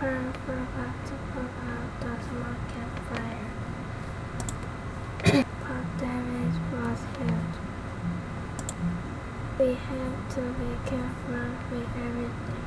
Karen forgot to put out the small campfire, but damage was huge. We have to be careful with everything.